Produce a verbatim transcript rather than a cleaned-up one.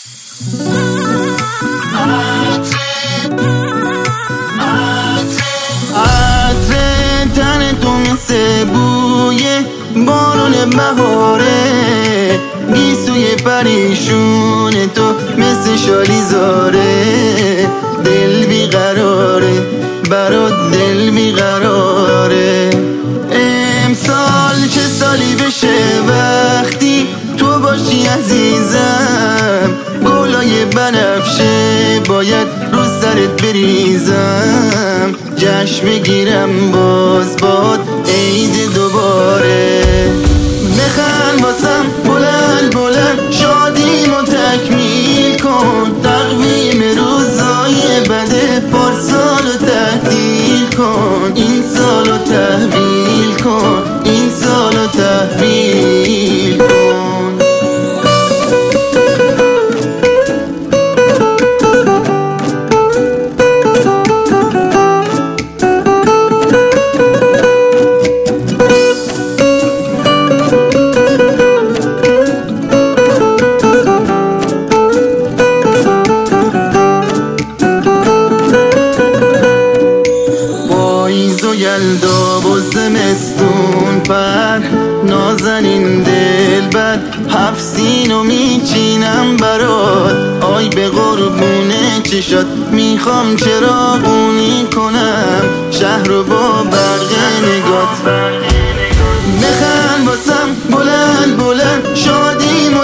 عطر تن تو مثل بوی بارون بهاره، گیسوی پریشون تو مثل شالی زاره. دل بیقراره برات، دل بیقراره. امسال چه سالی بشه وقتی تو باشی عزیزم، گلای بنفشه باید رو سرت بریزم. جشن بگیرم باز باد عید دوباره. بخند واسم بلند بلند، شادیمو تکمیل کن. تقویم روزای بده پارسالو تحویل کن. این سالو تحویل کن، این سالو تحویل کن. یلدا و زمستون پر، نازنین دلبر، هفت سینو میچینم برات. آی به قربونه چشات میخوام چراغونی کنم شهر رو با برق نگات. بخند واسم بلند بلند، شادیمو